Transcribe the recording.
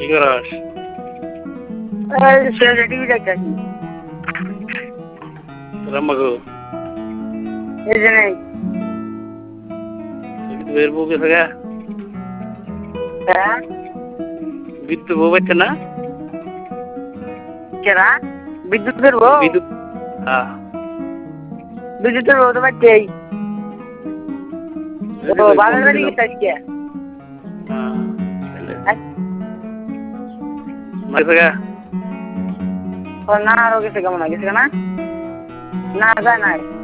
কি করস? টিভি দেখতেছি। রাম্মাগো এই যে নেই। বের বউ গেছে গা? হ্যাঁ বিদ্যুৎ বউ পাচ্ছে না? কেনা বিদ্যুতের বউ? বিদ্যুৎ হ্যাঁ বিদ্যুতের বউ তো পাচ্ছেই। তো বাবার বাড়ি গেছে আজকে। গেছে গা? ও না আরো গেছে কেমন গেছে না? না যায় নাই।